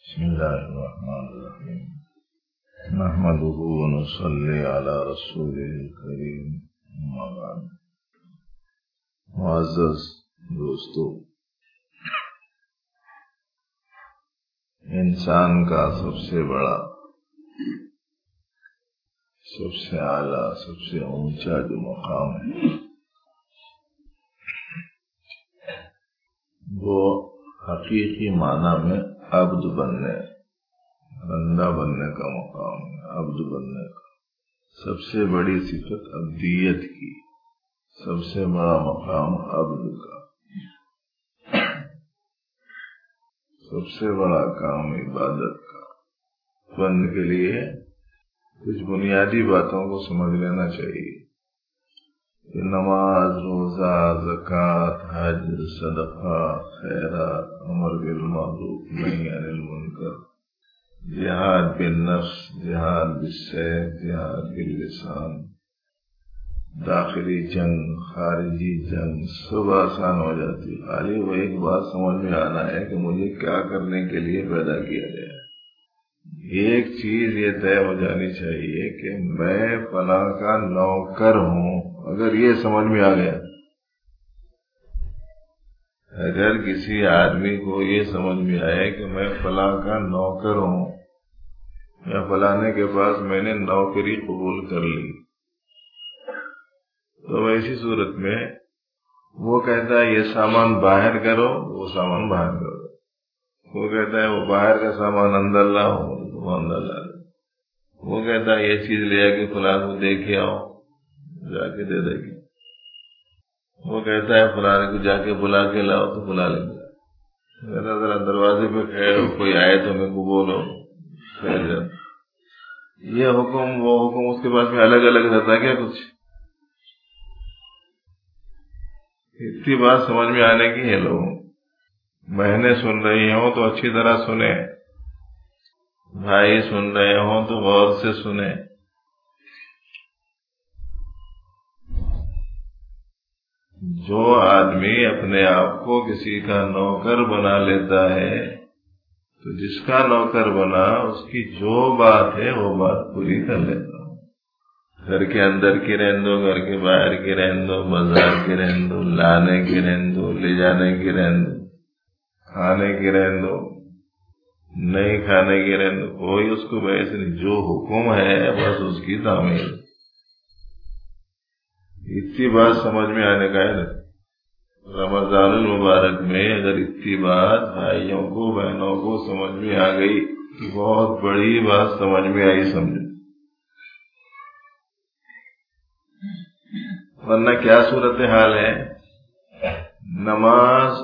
بسم الله الرحمن الرحيم نحمده ونصلي على رسوله الكريم اما بعد. معزز دوستو، انسان کا سب سے بڑا، سب سے اعلیٰ، سب سے اونچا جو مقام ہے وہ حقیقی معنی میں عبد بننے، بندہ بننے کا مقام ہے. عبد بننے کا سب سے بڑی صفت عبدیت کی، سب سے بڑا مقام عبد کا، سب سے بڑا کام عبادت کا. بند کے لیے کچھ بنیادی باتوں کو سمجھ لینا چاہیے کہ نماز، روزہ، زکوٰۃ، حج، صدقہ، خیرات، امر بالمعروف، نہی عن المنکر، جہاد بالنفس، جہاد بالسیف، جہاد باللسان، داخلی جنگ، خارجی جنگ، سب آسان ہو جاتی. خالی وہ ایک بات سمجھ میں آنا ہے کہ مجھے کیا کرنے کے لیے پیدا کیا گیا. ایک چیز یہ طے ہو جانی چاہیے کہ میں فلاں کا نوکر ہوں. اگر یہ سمجھ میں آ گیا، اگر کسی آدمی کو یہ سمجھ میں آئے کہ میں فلاں کا نوکر ہوں یا فلانے کے پاس میں نے نوکری قبول کر لی، تو ایسی صورت میں وہ کہتا ہے یہ سامان باہر کرو، وہ سامان باہر کرو. وہ کہتا ہے وہ باہر کا سامان اندر لاؤ، وہ اندر لا دو. وہ کہتا ہے یہ چیز لے آ کے فلاں کو دے کے آؤ، جا کے دے دے گی. وہ کہتا ہے فلاں کو جا کے بلا کے لاؤ، تو بلا لے گا. ذرا دروازے پہ کھڑے ہو، کوئی آئے تو میرے کو بولو. یہ حکم وہ حکم اس کے پاس میں الگ الگ رہتا ہے کیا کچھ؟ اتنی بات سمجھ میں آنے کی ہے. لوگوں بہنیں سن رہی ہوں تو اچھی طرح سنیں، بھائی سن رہے ہوں تو غور سے سنیں. جو آدمی اپنے آپ کو کسی کا نوکر بنا لیتا ہے تو جس کا نوکر بنا اس کی جو بات ہے وہ بات پوری کر لیتا. گھر کے اندر کی رہن دو، گھر کے باہر کی رہن دو، بازار کی رہن دو، لانے کی رہن دو، لے جانے کی رہن دو، کھانے کی رہن دو، نہیں کھانے کی رہن دو، کوئی اس کو ویسے نہیں. جو حکم ہے بس اس کی تعمیل. اتنی بات سمجھ میں آنے کا ہے. رمضان المبارک میں اگر اتنی بات بھائیوں کو، بہنوں کو سمجھ میں آ گئی تو بہت بڑی بات سمجھ میں آئی سمجھے. ورنہ کیا صورت حال ہے؟ نماز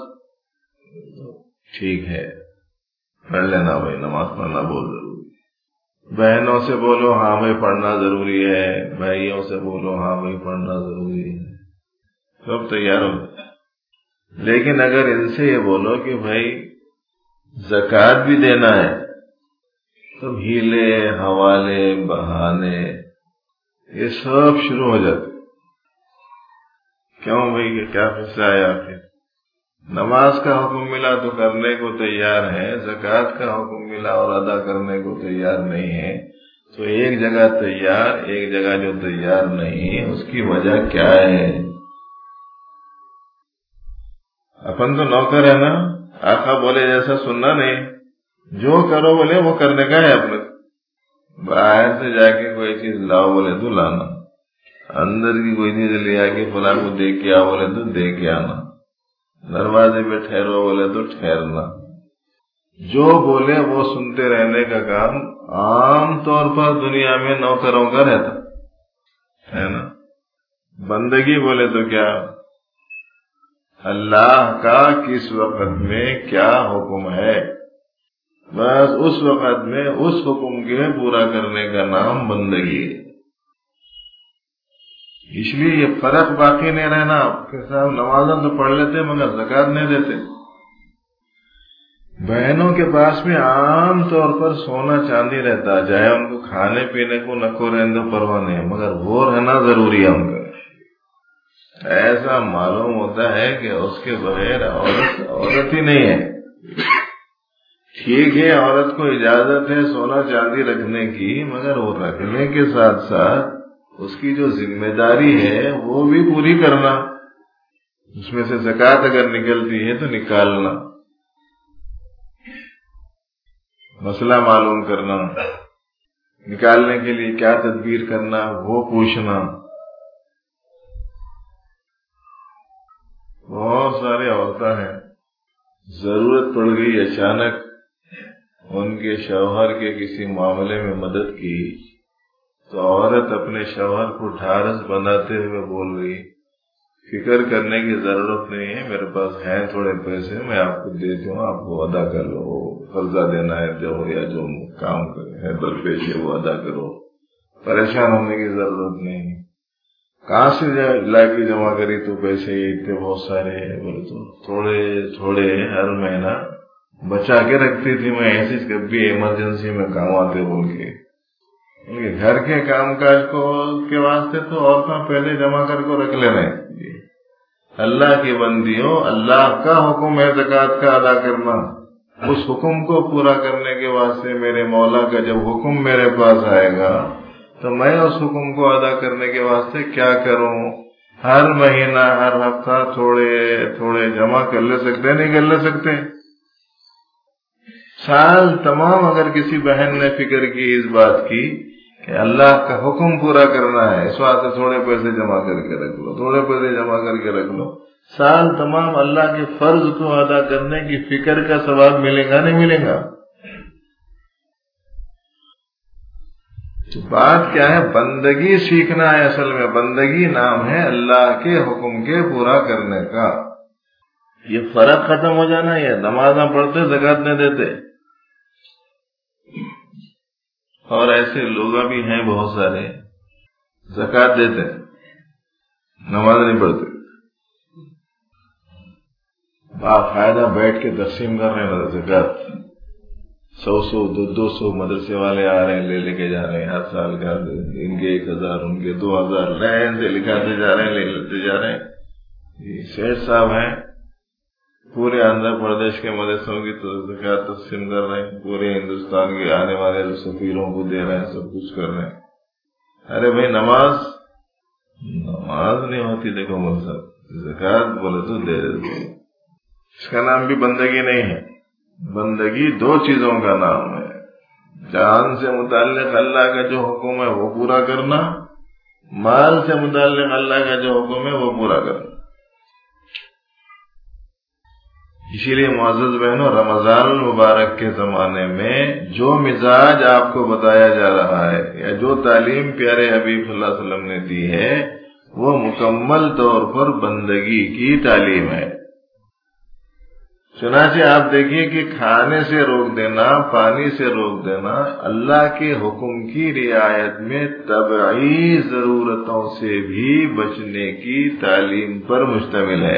ٹھیک ہے، پڑھ لینا بھائی، نماز پڑھنا بہت ضروری. بہنوں سے بولو ہاں بھائی پڑھنا ضروری ہے، بھائیوں سے بولو ہاں بھائی پڑھنا ضروری ہے، سب تیار ہو. لیکن اگر ان سے یہ بولو کہ بھائی زکوٰۃ بھی دینا ہے، تو ہیلے، حوالے، بہانے یہ سب شروع ہو جاتے. کیوں بھائی کہ کیا فیصلہ آیا؟ پھر نماز کا حکم ملا تو کرنے کو تیار ہے، زکوٰۃ کا حکم ملا اور ادا کرنے کو تیار نہیں ہے. تو ایک جگہ تیار، ایک جگہ جو تیار نہیں، اس کی وجہ کیا ہے؟ اپن تو نوکر ہے نا، آقا بولے جیسا سننا نہیں، جو کرو بولے وہ کرنے کا ہے. اپنے باہر سے جا کے کوئی چیز لاؤ بولے تو لانا، اندر کی کوئی چیز لے آ کے فلاں کو دے کے آؤ بولے تو دے کے آنا، دروازے پہ ٹھہرو بولے تو ٹھہرنا. جو بولے وہ سنتے رہنے کا کام عام طور پر دنیا میں نوکروں کا رہتا ہے نا. بندگی بولے تو کیا؟ اللہ کا کس وقت میں کیا حکم ہے، بس اس وقت میں اس حکم کے پورا کرنے کا نام بندگی ہے. اس لیے یہ فرق باقی نہیں رہنا کہ صاحب نمازیں تو پڑھ لیتے مگر زکوٰۃ نہیں دیتے. بہنوں کے پاس میں عام طور پر سونا چاندی رہتا، چاہے ان کو کھانے پینے کو نکو رہنے دو پرواہ نہیں، مگر وہ رہنا ضروری ہے ان کا. ایسا معلوم ہوتا ہے کہ اس کے بغیر عورت ہی نہیں ہے. ٹھیک ہے عورت کو اجازت ہے سونا چاندی رکھنے کی، مگر وہ رکھنے کے ساتھ ساتھ اس کی جو ذمہ داری ہے وہ بھی پوری کرنا، اس میں سے زکوٰۃ اگر نکلتی ہے تو نکالنا، مسئلہ معلوم کرنا، نکالنے کے لیے کیا تدبیر کرنا وہ پوچھنا۔ بہت سارے عورتیں ہیں ضرورت پڑ گئی اچانک ان کے شوہر کے کسی معاملے میں مدد کی تو عورت اپنے شوہر کو ڈھارس بناتے ہوئے بول رہی فکر کرنے کی ضرورت نہیں ہے، میرے پاس ہیں تھوڑے پیسے، میں آپ کو دیتی ہوں، آپ وہ ادا کر لو، قرضہ دینا ہے جو یا جو کام ہے درپیش ہے وہ ادا کرو، پریشان ہونے کی ضرورت نہیں۔ کہاں سے لا کے جمع کری تو پیسے اتنے بہت سارے ہیں، بولے تو تھوڑے تھوڑے ہر مہینہ بچا کے رکھتی تھی میں، ایسی کبھی ایمرجنسی میں کام آتے بول کے۔ گھر کے کام کاج کے واسطے تو عورتیں پہلے جمع کر کو رکھ لینا ہے۔ اللہ کی بندیوں، اللہ کا حکم ہے زکوٰۃ کا ادا کرنا، اس حکم کو پورا کرنے کے واسطے میرے مولا کا جب حکم میرے پاس آئے گا تو میں اس حکم کو ادا کرنے کے واسطے کیا کروں؟ ہر مہینہ ہر ہفتہ تھوڑے تھوڑے جمع کر لے سکتے نہیں کر لے سکتے؟ سال تمام اگر کسی بہن نے فکر کی اس بات کی کہ اللہ کا حکم پورا کرنا ہے، اس واسطے تھوڑے پیسے جمع کر کے رکھ لو، تھوڑے پیسے جمع کر کے رکھ لو، سال تمام اللہ کے فرض کو ادا کرنے کی فکر کا ثواب ملے گا نہیں ملے گا؟ تو بات کیا ہے؟ بندگی سیکھنا ہے، اصل میں بندگی نام ہے اللہ کے حکم کے پورا کرنے کا۔ یہ فرق ختم ہو جانا، یہ نماز نہ پڑھتے زکوٰۃ نہیں دیتے، اور ایسے لوگ بھی ہیں بہت سارے زکوٰۃ دیتے نماز نہیں پڑھتے، باقاعدہ بیٹھ کے تقسیم کر رہے ہیں زکوٰۃ، 100 200 مدرسے والے آ رہے ہیں لے کے جا رہے ہیں، ہر سال کا ان کے 1000 ان کے 2000 لائن سے لکھاتے جا رہے ہیں، لے لیتے جا رہے ہیں۔ سیٹ صاحب ہیں پورے آندھرا پردیش کے مدرسوں کی زکوٰۃ تقسیم کر رہے ہیں، پورے ہندوستان کے آنے والے سفیروں کو دے رہے ہیں، سب کچھ کر رہے ہیں۔ ارے بھائی نماز نہیں ہوتی، دیکھو مطلب زکوٰۃ بولے تو دے دیتے، اس کا نام بھی بندگی نہیں ہے۔ بندگی 2 چیزوں کا نام ہے، جان سے متعلق اللہ کا جو حکم ہے وہ پورا کرنا، مال سے متعلق اللہ کا جو حکم ہے وہ پورا کرنا۔ اسی لیے معزز بہنوں، رمضان المبارک کے زمانے میں جو مزاج آپ کو بتایا جا رہا ہے یا جو تعلیم پیارے حبیب صلی اللہ علیہ وسلم نے دی ہے وہ مکمل طور پر بندگی کی تعلیم ہے۔ چنانچہ آپ دیکھیے کہ کھانے سے روک دینا، پانی سے روک دینا اللہ کے حکم کی رعایت میں طبعی ضرورتوں سے بھی بچنے کی تعلیم پر مشتمل ہے،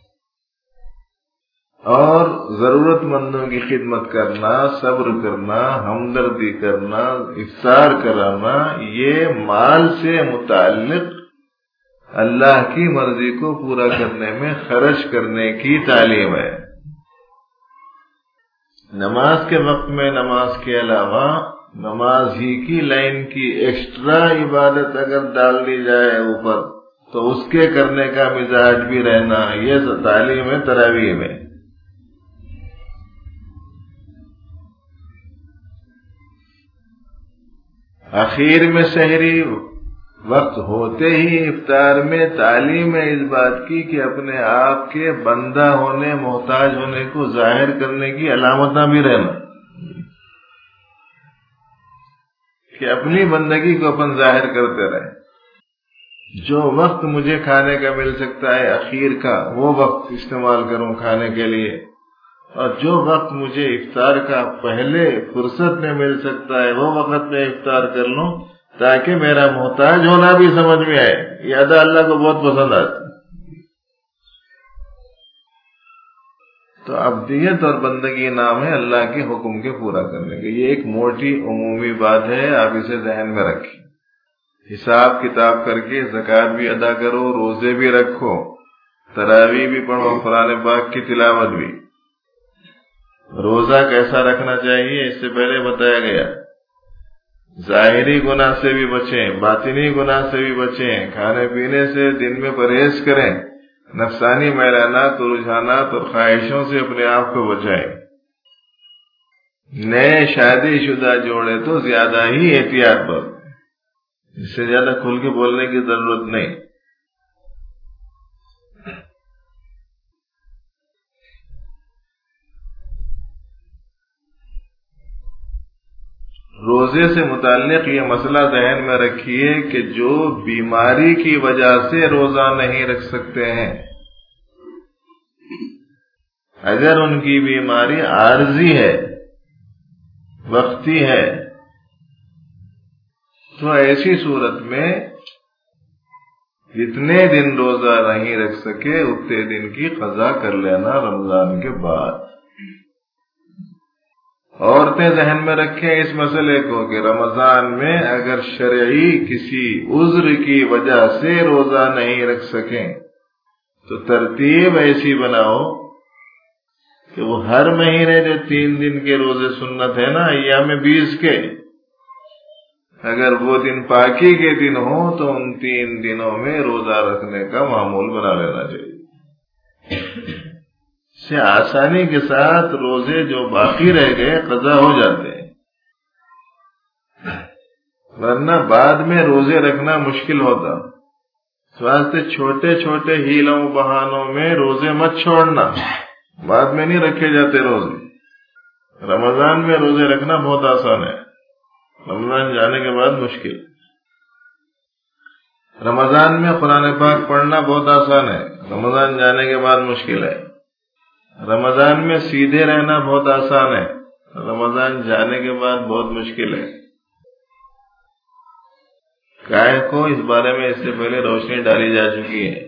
اور ضرورت مندوں کی خدمت کرنا، صبر کرنا، ہمدردی کرنا، افطار کرانا، یہ مال سے متعلق اللہ کی مرضی کو پورا کرنے میں خرچ کرنے کی تعلیم ہے۔ نماز کے وقت میں نماز کے علاوہ نماز ہی کی لائن کی ایکسٹرا عبادت اگر ڈال دی جائے اوپر تو اس کے کرنے کا مزاج بھی رہنا، یہ تعلیم ہے تراویح میں۔ اخیر میں سحری وقت ہوتے ہی افطار میں تعلیم ہے اس بات کی کہ اپنے آپ کے بندہ ہونے، محتاج ہونے کو ظاہر کرنے کی علامتیں بھی رہنا، کہ اپنی بندگی کو اپن ظاہر کرتے رہیں۔ جو وقت مجھے کھانے کا مل سکتا ہے اخیر کا وہ وقت استعمال کروں کھانے کے لیے، اور جو وقت مجھے افطار کا پہلے فرصت میں مل سکتا ہے وہ وقت میں افطار کر لوں، تاکہ میرا محتاج ہونا بھی سمجھ میں آئے۔ یہ ادا اللہ کو بہت پسند آتی۔ تو عبدیت اور بندگی نام ہے اللہ کے حکم کے پورا کرنے کے۔ یہ ایک موٹی عمومی بات ہے، آپ اسے ذہن میں رکھیں۔ حساب کتاب کر کے زکوٰۃ بھی ادا کرو، روزے بھی رکھو، تراویح بھی پڑھو، قرآن پاک کی تلاوت بھی، روزہ کیسا رکھنا چاہیے اس سے پہلے بتایا گیا. ظاہری گناہ سے بھی بچیں، باطنی گناہ سے بھی بچیں، کھانے پینے سے دن میں پرہیز کریں، نفسانی میلانات اور رجحانات اور خواہشوں سے اپنے آپ کو بچائیں. نئے شادی شدہ جوڑے تو زیادہ ہی احتیاط پر، اس سے زیادہ کھل کے بولنے کی ضرورت نہیں. روزے سے متعلق یہ مسئلہ ذہن میں رکھیے کہ جو بیماری کی وجہ سے روزہ نہیں رکھ سکتے ہیں، اگر ان کی بیماری عارضی ہے، وقتی ہے، تو ایسی صورت میں جتنے دن روزہ نہیں رکھ سکے اتنے دن کی قضا کر لینا رمضان کے بعد. عورتیں ذہن میں رکھیں اس مسئلے کو کہ رمضان میں اگر شرعی کسی عذر کی وجہ سے روزہ نہیں رکھ سکیں تو ترتیب ایسی بناؤ کہ وہ ہر مہینے جو 3 دن کے روزے سنت ہے نا ایام 20 کے، اگر وہ دن پاکی کے دن ہوں تو ان 3 دنوں میں روزہ رکھنے کا معمول بنا لینا چاہیے. سے آسانی کے ساتھ روزے جو باقی رہ گئے قضا ہو جاتے ہیں، ورنہ بعد میں روزے رکھنا مشکل ہوتا. اس واسطے چھوٹے چھوٹے ہیلوں بہانوں میں روزے مت چھوڑنا، بعد میں نہیں رکھے جاتے روزے. رمضان میں روزے رکھنا بہت آسان ہے، رمضان جانے کے بعد مشکل. رمضان میں قرآن پاک پڑھنا بہت آسان ہے، رمضان جانے کے بعد مشکل ہے. رمضان میں سیدھے رہنا بہت آسان ہے، رمضان جانے کے بعد بہت مشکل ہے. کائے کو اس بارے میں اس سے پہلے روشنی ڈالی جا چکی ہے.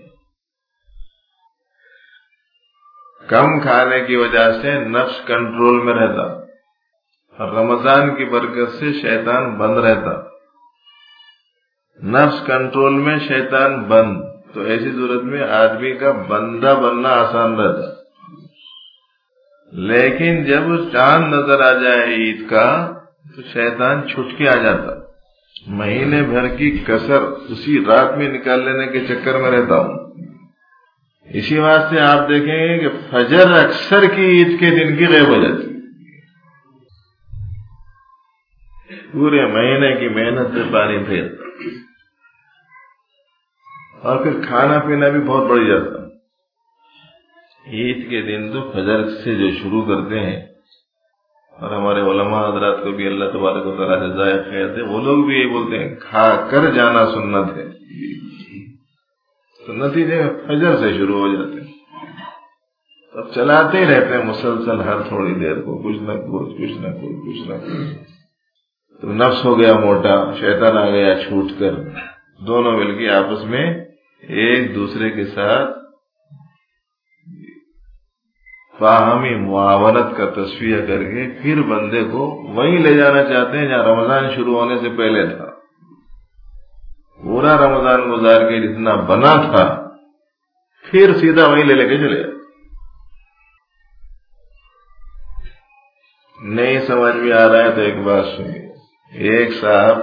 کم کھانے کی وجہ سے نفس کنٹرول میں رہتا، اور رمضان کی برکت سے شیطان بند رہتا. نفس کنٹرول میں شیطان بند، تو ایسی صورت میں آدمی کا بندہ بننا آسان رہتا. لیکن جب چاند نظر آ جائے عید کا تو شیطان چھٹ کے آ جاتا. مہینے بھر کی کسر اسی رات میں نکال لینے کے چکر میں رہتا ہوں. اسی واسطے آپ دیکھیں گے کہ فجر اکثر کی عید کے دن کی غائب ہو جاتی. پورے مہینے کی محنت سے پانی پھیرتا، اور پھر کھانا پینا بھی بہت بڑھ جاتا. عید کے دن تو فجر سے جو شروع کرتے ہیں، اور ہمارے علماء حضرات کو بھی اللہ تبارک و تعالیٰ سے جزائے خیر دے، وہ لوگ بھی یہی بولتے ہیں کھا کر جانا سنت ہے. تو نتیجے فجر سے شروع ہو جاتے ہیں، اب چلاتے ہی رہتے ہیں مسلسل ہر تھوڑی دیر کو کچھ نہ کچھ کچھ نہ کچھ کچھ نہ کچھ. تو نفس ہو گیا موٹا، شیطان آ گیا چھوٹ کر، دونوں مل کے آپس میں ایک دوسرے کے ساتھ باہمی معاونت کا تصفیہ کر کے پھر بندے کو وہیں لے جانا چاہتے ہیں جہاں رمضان شروع ہونے سے پہلے تھا. پورا رمضان گزار کے جتنا بنا تھا پھر سیدھا وہیں لے کے چلے جاتے. نہیں سمجھ میں آ رہا ہے تو ایک بات سنیے. ایک صاحب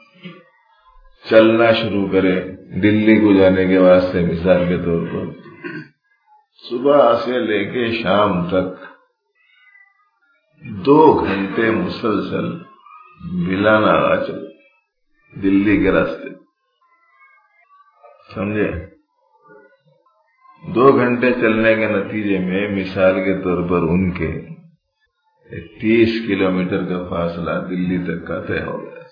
چلنا شروع کرے دلی کو جانے کے واسطے، مثال کے طور پر صبح سے لے کے شام تک 2 گھنٹے مسلسل بلا ناغہ چلے دلی کے راستے، سمجھے؟ 2 گھنٹے چلنے کے نتیجے میں مثال کے طور پر ان کے 30 کلومیٹر کا فاصلہ دلی تک کا طے ہو گیا.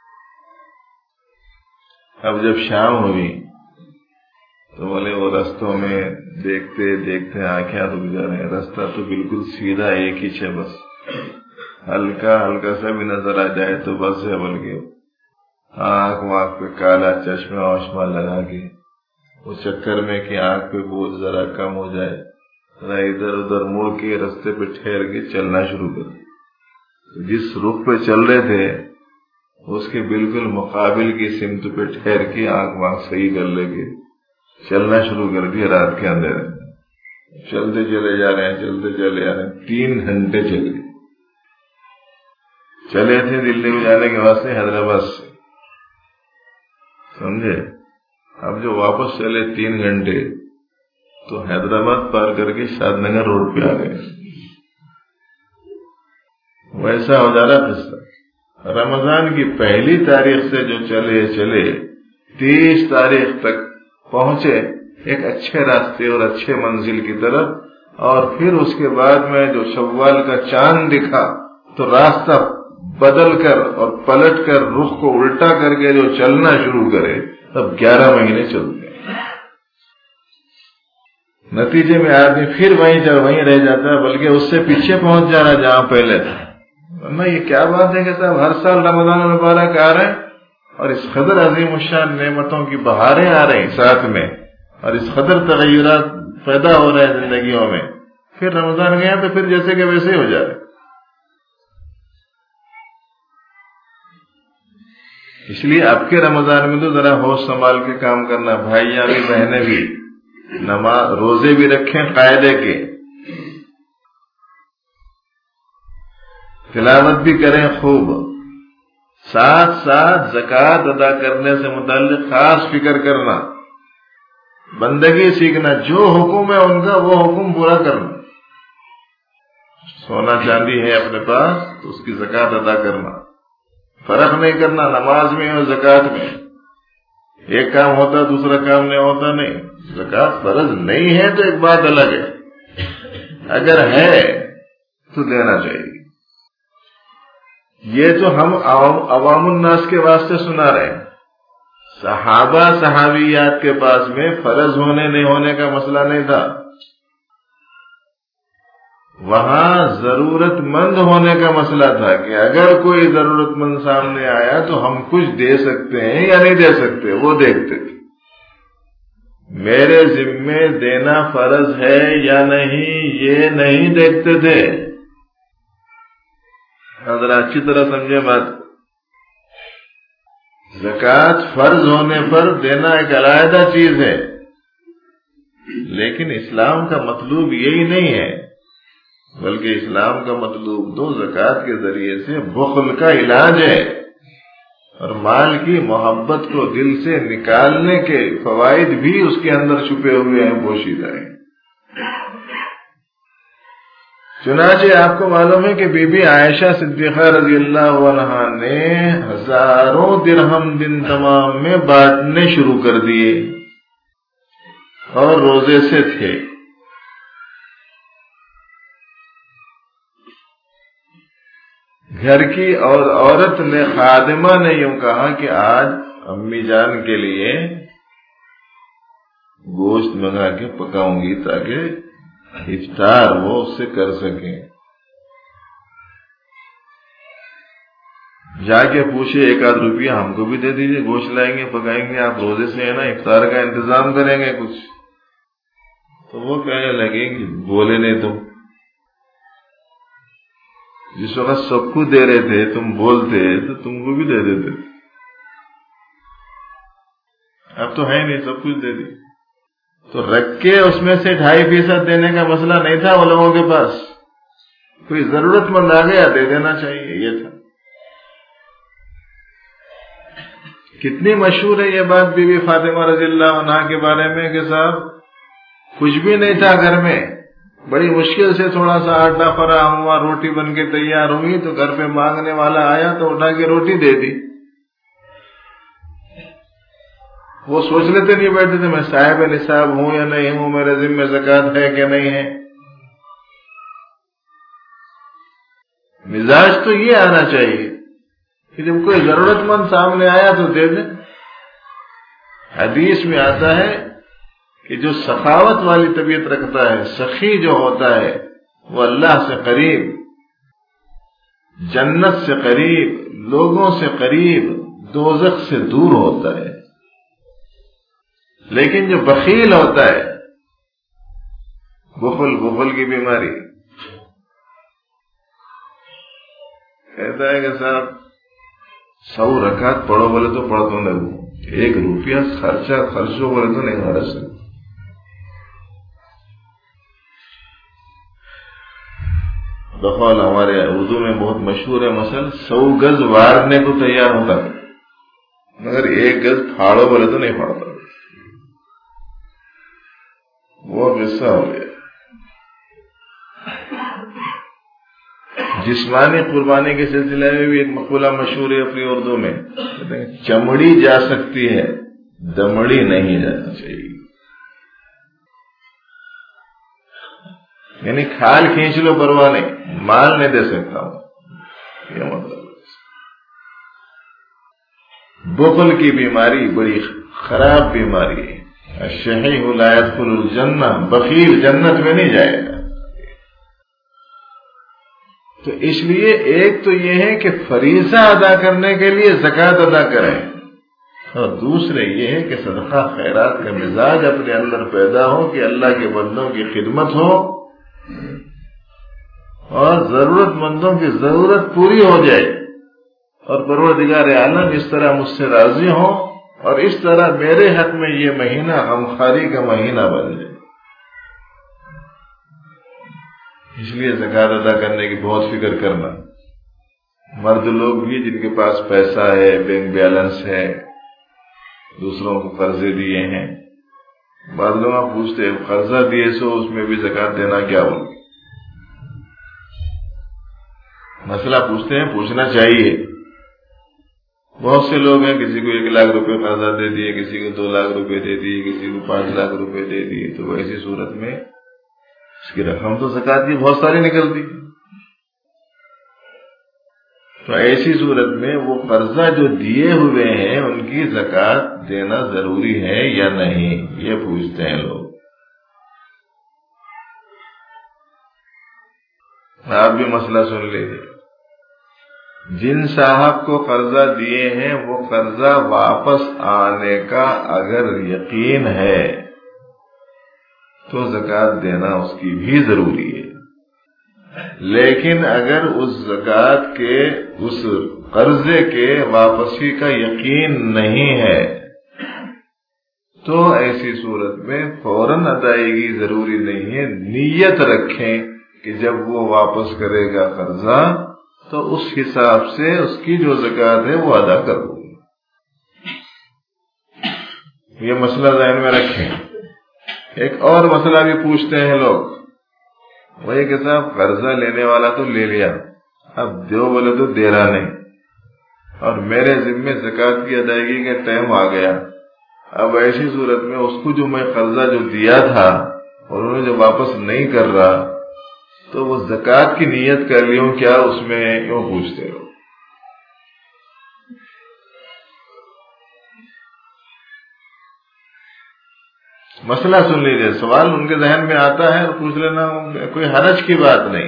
اب جب شام ہوئی تو بولے وہ رستوں میں دیکھتے دیکھتے آنکھیں رک جا رہے ہیں، رستہ تو بالکل سیدھا ایک ہی ہے، بس ہلکا ہلکا سا بھی نظر آ جائے تو بس ہے. بلکہ آنکھ وانکھ پہ کالا چشمہ وشمہ لگا کے اس چکر میں کہ آنکھ پہ بوجھ ذرا کم ہو جائے، ذرا ادھر ادھر مڑ کے رستے پہ ٹھہر کے چلنا شروع کر. جس رخ پہ چل رہے تھے اس کے بالکل مقابل کی سمت پہ ٹھہر کے آنکھ وانکھ صحیح کر لے کے چلنا شروع کر دیا رات کے اندھیرے. چلتے چلے جا رہے ہیں 3 گھنٹے چلے تھے دلی کو جانے کے واسطے حیدرآباد سے، سمجھے؟ اب جو واپس چلے 3 گھنٹے تو حیدرآباد پار کر کے شاد نگر روڈ پہ آ گئے. ویسا ہو جا رہا قصہ. رمضان کی پہلی تاریخ سے جو چلے 30 تاریخ تک پہنچے ایک اچھے راستے اور اچھے منزل کی طرف، اور پھر اس کے بعد میں جو شوال کا چاند دکھا تو راستہ بدل کر اور پلٹ کر رخ کو الٹا کر کے جو چلنا شروع کرے، تب 11 مہینے چلتے ہیں. نتیجے میں آدمی پھر وہیں رہ جاتا ہے، بلکہ اس سے پیچھے پہنچ جا رہا جہاں پہلے تھا. ورنہ یہ کیا بات ہے کہ صاحب ہر سال رمضان المبارک آ رہے ہیں اور اس قدر عظیم الشان نعمتوں کی بہاریں آ رہی ساتھ میں، اور اس قدر تغیرات پیدا ہو رہے ہیں زندگیوں میں، پھر رمضان گیا تو پھر جیسے کہ ویسے ہی ہو جا رہے. اس لیے اب کے رمضان میں تو ذرا ہوش سنبھال کے کام کرنا، بھائیاں بھی بہنیں بھی، نماز روزے بھی رکھیں قاعدے کے، تلاوت بھی کریں خوب، ساتھ ساتھ زکوٰۃ ادا کرنے سے متعلق خاص فکر کرنا، بندگی سیکھنا، جو حکم ہے ان کا وہ حکم پورا کرنا. سونا چاندی ہے اپنے پاس تو اس کی زکوٰۃ ادا کرنا، فرق نہیں کرنا نماز میں اور زکوٰۃ میں. ایک کام ہوتا دوسرا کام نہیں ہوتا، نہیں. زکوٰۃ فرض نہیں ہے تو ایک بات الگ ہے، اگر ہے تو دینا چاہیے. یہ تو ہم عوام الناس کے واسطے سنا رہے ہیں. صحابہ صحابیات کے پاس میں فرض ہونے نہیں ہونے کا مسئلہ نہیں تھا، وہاں ضرورت مند ہونے کا مسئلہ تھا کہ اگر کوئی ضرورت مند سامنے آیا تو ہم کچھ دے سکتے ہیں یا نہیں دے سکتے، وہ دیکھتے تھے. میرے ذمے دینا فرض ہے یا نہیں یہ نہیں دیکھتے تھے. ذرا اچھی طرح سمجھے بات. زکوٰۃ فرض ہونے پر دینا ایک علیحدہ چیز ہے، لیکن اسلام کا مطلوب یہی نہیں ہے، بلکہ اسلام کا مطلوب تو زکوٰۃ کے ذریعے سے بخل کا علاج ہے، اور مال کی محبت کو دل سے نکالنے کے فوائد بھی اس کے اندر چھپے ہوئے ہیں، پوشیدہ ہیں. چنانچہ آپ کو معلوم ہے کہ بی بی عائشہ صدیقہ رضی اللہ عنہا نے ہزاروں درہم دن تمام میں بانٹنے شروع کر دیے، اور روزے سے تھے. گھر کی اور عورت نے خادمہ نے یوں کہا کہ آج امی جان کے لیے گوشت منگا کے پکاؤں گی تاکہ افطار وہ اس سے کر سکیں. جا کے پوچھے 1 آدھ روپیہ ہم کو بھی دے دیجئے، گوشت لائیں گے پکائیں گے، آپ روزے سے ہے نا افطار کا انتظام کریں گے کچھ. تو وہ کہنے لگے کہ بولے نہیں تم، جس وقت سب کو دے رہے تھے تم بولتے تو تم کو بھی دے دیتے. اب تو ہے نہیں، سب کچھ دے دی. تو رکھ کے اس میں سے 2.5% دینے کا مسئلہ نہیں تھا وہ لوگوں کے پاس. کوئی ضرورت مند آ گیا دے دینا چاہیے، یہ تھا. کتنی مشہور ہے یہ بات بی بی فاطمہ رضی اللہ عنہا کے بارے میں کہ صاحب کچھ بھی نہیں تھا گھر میں، بڑی مشکل سے تھوڑا سا آٹا فراہم ہوا، روٹی بن کے تیار ہوئی تو گھر پہ مانگنے والا آیا تو اٹھا کے روٹی دے دی. وہ سوچ لیتے نہیں بیٹھے تھے میں صاحب نصاب ہوں یا نہیں ہوں، میرے ذمہ زکوٰۃ ہے کہ نہیں ہے. مزاج تو یہ آنا چاہیے کہ جب کوئی ضرورت مند سامنے آیا تو دے دیں. حدیث میں آتا ہے کہ جو سخاوت والی طبیعت رکھتا ہے، سخی جو ہوتا ہے، وہ اللہ سے قریب، جنت سے قریب، لوگوں سے قریب، دوزخ سے دور ہوتا ہے. لیکن جو بخیل ہوتا ہے، بخل کی بیماری، کہتا ہے کہ صاحب 100 رکعت پڑھو بولے تو پڑھ دوں لگوں، 1 روپیہ خرچو بولے تو نہیں ہو سکتا. بقول ہمارے اردو میں بہت مشہور ہے مثل، 100 گز وارنے کو تیار ہوتا ہے مگر 1 گز پھاڑو بولے تو نہیں پھاڑتا. وہ قصہ ہو گیا. جسمانی قربانی کے سلسلے میں بھی ایک مقولہ مشہور ہے اپنی اردو میں، کہتے ہیں چمڑی جا سکتی ہے، دمڑی نہیں جانا چاہیے. یعنی کھال کھینچ لو پرواہ نہیں، مال نہیں دے سکتا ہوں، یہ مطلب. بخل کی بیماری بڑی خراب بیماری ہے. الشحیح لا يدخل الجنہ، بخیل جنت میں نہیں جائے گا. تو اس لیے ایک تو یہ ہے کہ فریضہ ادا کرنے کے لیے زکوٰۃ ادا کریں، اور دوسرے یہ ہے کہ صدقہ خیرات کا مزاج اپنے اندر پیدا ہو کہ اللہ کے بندوں کی خدمت ہو اور ضرورت مندوں کی ضرورت پوری ہو جائے، اور پروردگار عالم اس طرح مجھ سے راضی ہو اور اس طرح میرے حق میں یہ مہینہ غمخواری کا مہینہ بن جائے. اس لیے زکوٰۃ ادا کرنے کی بہت فکر کرنا. مرد لوگ بھی جن کے پاس پیسہ ہے، بینک بیلنس ہے، دوسروں کو قرضے دیے ہیں، بعض لوگ پوچھتے ہیں قرضہ دیے سو اس میں بھی زکوٰۃ دینا کیا ہوگی؟ مسئلہ پوچھتے ہیں، پوچھنا چاہیے. بہت سے لوگ ہیں، کسی کو 1 لاکھ روپے قرضہ دے دیے، کسی کو 2 لاکھ روپے دے دیے، کسی کو 5 لاکھ روپے دے دیے. تو ایسی صورت میں اس کی رقم تو زکوٰۃ کی بہت ساری نکلتی. تو ایسی صورت میں وہ قرضہ جو دیے ہوئے ہیں ان کی زکوٰۃ دینا ضروری ہے یا نہیں، یہ پوچھتے ہیں لوگ. آپ بھی مسئلہ سن لیجیے. جن صاحب کو قرضہ دیے ہیں وہ قرضہ واپس آنے کا اگر یقین ہے تو زکوٰۃ دینا اس کی بھی ضروری ہے. لیکن اگر اس زکوٰۃ کے اس قرضے کے واپسی کا یقین نہیں ہے تو ایسی صورت میں فوراً ادائیگی ضروری نہیں ہے. نیت رکھیں کہ جب وہ واپس کرے گا قرضہ تو اس حساب سے اس کی جو زکوٰۃ ہے وہ ادا کر دوں. یہ مسئلہ ذہن میں رکھیں. ایک اور مسئلہ بھی پوچھتے ہیں لوگ، وہی کہ صاحب قرضہ لینے والا تو لے لیا، اب دیو بولے تو دے رہا نہیں، اور میرے ذمے زکوٰۃ کی ادائیگی کا ٹائم آ گیا. اب ایسی صورت میں اس کو جو میں قرضہ جو دیا تھا اور انہوں نے جو واپس نہیں کر رہا تو وہ زکوٰۃ کی نیت کر لیوں کیا اس میں؟ یوں پوچھتے ہو. مسئلہ سن لیجیے، سوال ان کے ذہن میں آتا ہے اور پوچھ لینا، کوئی حرج کی بات نہیں.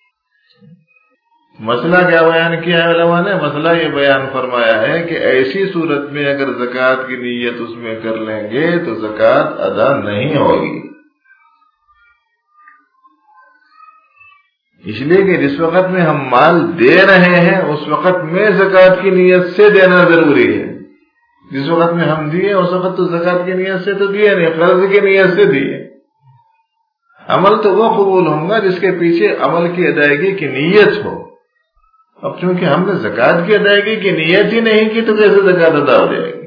مسئلہ کیا بیان کیا ہے علماء نے؟ مسئلہ یہ بیان فرمایا ہے کہ ایسی صورت میں اگر زکوٰۃ کی نیت اس میں کر لیں گے تو زکوٰۃ ادا نہیں ہوگی. اس لیے کہ جس وقت میں ہم مال دے رہے ہیں اس وقت میں زکوٰۃ کی نیت سے دینا ضروری ہے. جس وقت میں ہم دیے اس وقت تو زکوٰۃ کی نیت سے تو دیے نہیں، قرض کی نیت سے دیے. عمل تو وہ قبول ہوں گا جس کے پیچھے عمل کی ادائیگی کی نیت ہو. اب چونکہ ہم نے زکوٰۃ کی ادائیگی کی نیت ہی نہیں کی تو کیسے زکوٰۃ ادا ہو جائے گی؟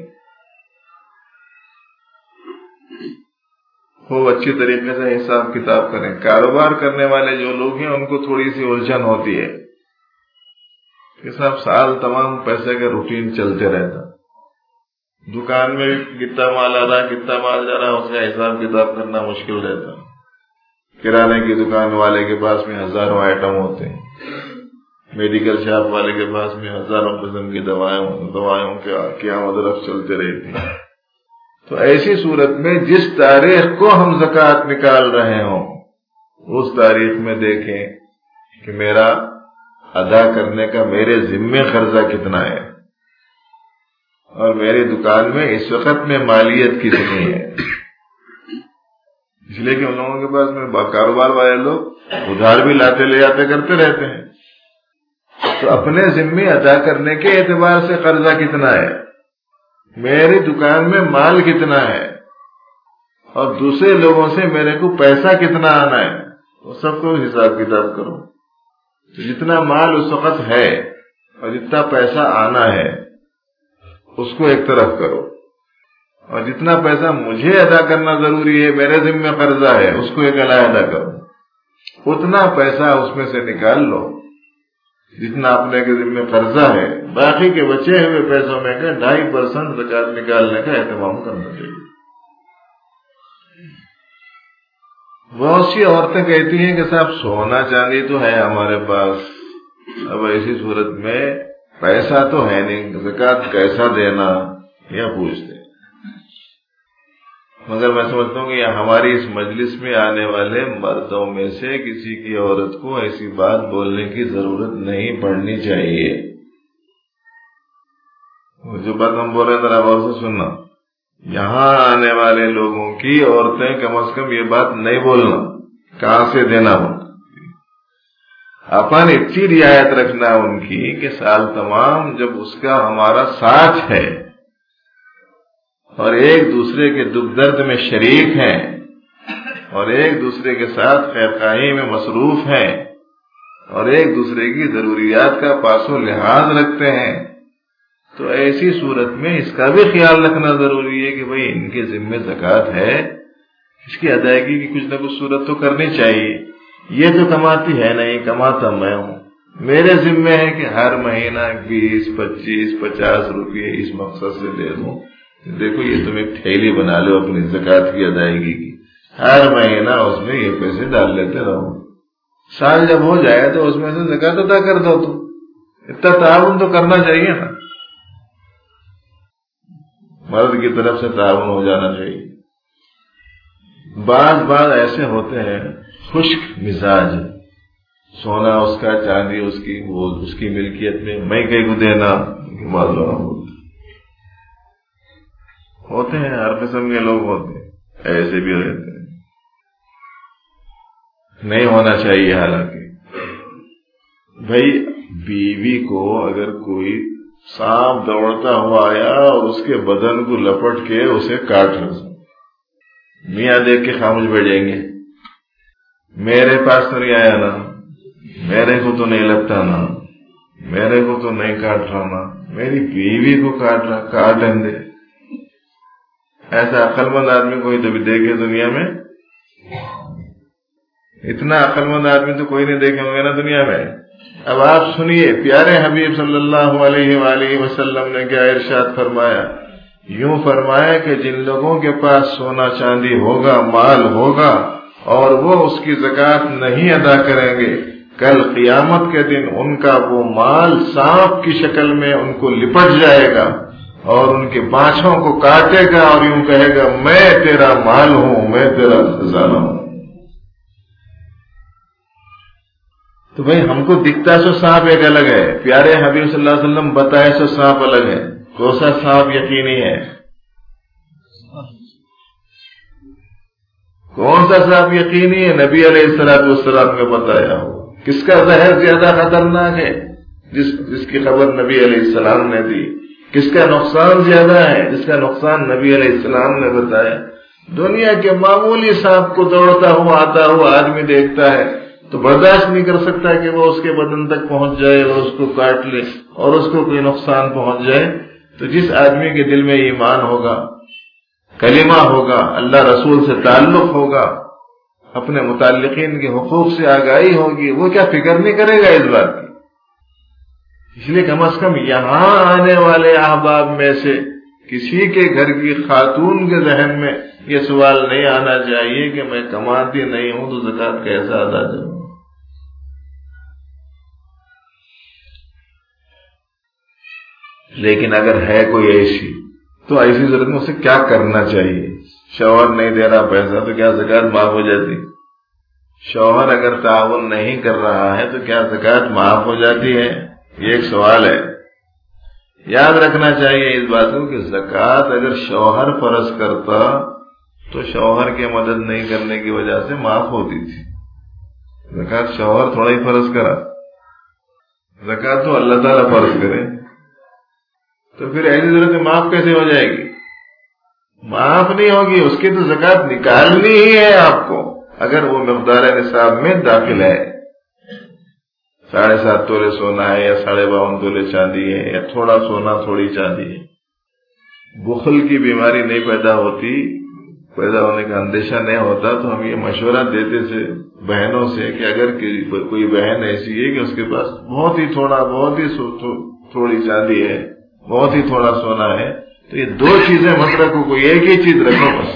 خوب اچھی طریقے سے حساب کتاب کریں. کاروبار کرنے والے جو لوگ ہیں ان کو تھوڑی سی الجھن ہوتی ہے کہ صاحب سال تمام پیسے کا روٹین چلتے رہتا، دکان میں کتنا مال آ رہا کتنا مال جا رہا اس کا حساب کتاب کرنا مشکل رہتا. کرانے کی دکان والے کے پاس میں ہزاروں آئٹم ہوتے ہیں، میڈیکل شاپ والے کے پاس میں ہزاروں قسم کی دوائیوں کی آمد و رفت چلتے رہتی ہے. تو ایسی صورت میں جس تاریخ کو ہم زکوٰۃ نکال رہے ہوں اس تاریخ میں دیکھیں کہ میرا ادا کرنے کا میرے ذمے قرضہ کتنا ہے اور میری دکان میں اس وقت میں مالیت کتنی ہے. اس لیے کہ ان لوگوں کے پاس میں کاروبار والے لوگ ادھار بھی لاتے لے جاتے کرتے رہتے ہیں. تو اپنے ذمے ادا کرنے کے اعتبار سے قرضہ کتنا ہے، میری دکان میں مال کتنا ہے اور دوسرے لوگوں سے میرے کو پیسہ کتنا آنا ہے، وہ سب کو حساب کتاب کرو. تو جتنا مال اس وقت ہے اور جتنا پیسہ آنا ہے اس کو ایک طرف کرو، اور جتنا پیسہ مجھے ادا کرنا ضروری ہے، میرے ذمہ قرضہ ہے، اس کو ایک علیحدہ کرو، اتنا پیسہ اس میں سے نکال لو جتنا اپنے کے ذمہ قرضہ ہے، باقی کے بچے ہوئے پیسوں میں کا 2.5% زکات نکالنے کا اہتمام کرنا چاہیے۔ بہت سی عورتیں کہتی ہیں کہ صاحب سونا چاندی تو ہے ہمارے پاس، اب ایسی صورت میں پیسہ تو ہے نہیں، زکات کیسا دینا یا پوچھتے۔ مگر میں سمجھتا ہوں کہ ہماری اس مجلس میں آنے والے مردوں میں سے کسی کی عورت کو ایسی بات بولنے کی ضرورت نہیں پڑنی چاہیے۔ جو بات ہم بول رہے ہیں ذرا غور سے سننا، یہاں آنے والے لوگوں کی عورتیں کم از کم یہ بات نہیں بولنا کہاں سے دینا ہو، اپن اتنی رعایت رکھنا ان کی کہ سال تمام جب اس کا ہمارا ساتھ ہے اور ایک دوسرے کے دکھ درد میں شریک ہیں اور ایک دوسرے کے ساتھ خیرخواہی میں مصروف ہیں اور ایک دوسرے کی ضروریات کا پاس و لحاظ رکھتے ہیں، تو ایسی صورت میں اس کا بھی خیال رکھنا ضروری ہے کہ بھئی ان کے ذمہ زکات ہے، اس کی ادائیگی کی کچھ نہ کچھ صورت تو کرنی چاہیے۔ یہ تو کماتی ہے نہیں، کماتا میں ہوں، میرے ذمہ ہے کہ ہر مہینہ 20 25 50 روپے اس مقصد سے دے دوں، دیکھو یہ تم ایک تھیلی بنا لو اپنی زکات کی ادائیگی کی، ہر مہینہ اس میں یہ پیسے ڈال لیتے رہو، سال جب ہو جائے تو اس میں سے زکات ادا کر دو۔ تو اتنا تعاون تو کرنا چاہیے نا، مرد کی طرف سے تعاون ہو جانا چاہیے۔ بعض ایسے ہوتے ہیں خشک مزاج، سونا اس کا، چاندی اس کی، وہ اس کی ملکیت میں کہیں کو دینا، ہوتے ہیں ہر قسم کے لوگ ہوتے ہیں، ایسے بھی رہتے ہیں، نہیں ہونا چاہیے۔ حالانکہ بھائی بیوی کو اگر کوئی سانپ دوڑتا ہوا آیا اور اس کے بدن کو لپٹ کے اسے کاٹ رہا، میاں دیکھ کے خاموش بیٹھ جائیں گے، میرے پاس تو نہیں آیا نا، میرے کو تو نہیں لگتا نا، میرے کو تو نہیں کاٹ رہا نا، میری بیوی کو کاٹ رہا، کاٹیں دے۔ ایسا عقل مند آدمی کوئی تو بھی دیکھے دنیا میں؟ اتنا عقل مند آدمی تو کوئی نہیں دیکھے ہوں گے نا دنیا میں۔ اب آپ سنیے پیارے حبیب صلی اللہ علیہ وآلہ وسلم نے کیا ارشاد فرمایا، یوں فرمایا کہ جن لوگوں کے پاس سونا چاندی ہوگا، مال ہوگا، اور وہ اس کی زکات نہیں ادا کریں گے، کل قیامت کے دن ان کا وہ مال سانپ کی شکل میں ان کو لپٹ جائے گا اور ان کے بانچھوں کو کاٹے گا اور یوں کہے گا میں تیرا مال ہوں، میں تیرا خزانہ ہوں۔ تو بھئی ہم کو دکھتا سو سانپ ایک الگ ہے، پیارے حبیب صلی اللہ علیہ وسلم بتائے سو سانپ الگ ہے، کون سا سانپ یقینی ہے؟ کون سا سانپ یقینی ہے؟ نبی علیہ السلام نے بتایا ہو۔ کس کا زہر زیادہ خطرناک ہے؟ جس کی خبر نبی علیہ السلام نے دی۔ کس کا نقصان زیادہ ہے؟ جس کا نقصان نبی علیہ السلام نے بتایا۔ دنیا کے معمولی سانپ کو دوڑتا ہوا آتا ہوا آدمی دیکھتا ہے تو برداشت نہیں کر سکتا کہ وہ اس کے بدن تک پہنچ جائے اور اس کو کاٹ لے اور اس کو کوئی نقصان پہنچ جائے۔ تو جس آدمی کے دل میں ایمان ہوگا، کلمہ ہوگا، اللہ رسول سے تعلق ہوگا، اپنے متعلقین کے حقوق سے آگاہی ہوگی، وہ کیا فکر نہیں کرے گا اس بات کی؟ اس لیے کم از کم یہاں آنے والے احباب میں سے کسی کے گھر کی خاتون کے ذہن میں یہ سوال نہیں آنا چاہیے کہ میں کماتی نہیں ہوں تو زکات کیسا ادا کروں۔ لیکن اگر ہے کوئی ایسی تو ایسی ضرورت میں اسے کیا کرنا چاہیے؟ شوہر نہیں دے رہا پیسہ تو کیا زکات معاف ہو جاتی؟ شوہر اگر تعاون نہیں کر رہا ہے تو کیا زکات معاف ہو جاتی ہے؟ یہ ایک سوال ہے۔ یاد رکھنا چاہیے اس بات کو کہ زکات اگر شوہر فرض کرتا تو شوہر کی مدد نہیں کرنے کی وجہ سے معاف ہوتی تھی۔ زکات شوہر تھوڑا ہی فرض کرا، زکات تو اللہ تعالیٰ فرض کرے، تو پھر ایسی ضرورت معاف کیسے ہو جائے گی؟ معاف نہیں ہوگی، اس کی تو زکات نکالنی ہی ہے آپ کو اگر وہ مقدار نصاب میں داخل ہے۔ 7.5 तोले सोना है या 52.5 तोले चांदी है या थोड़ा सोना थोड़ी चांदी है। बुखल की बीमारी नहीं पैदा होती, पैदा होने का अंदेशा नहीं होता, तो हम ये मशवरा देते थे बहनों से कि अगर कोई बहन ऐसी है कि उसके पास बहुत ही थोड़ी चांदी है, बहुत ही थोड़ा सोना है, तो ये 2 चीजें मत रखो, कोई एक ही चीज रखो बस।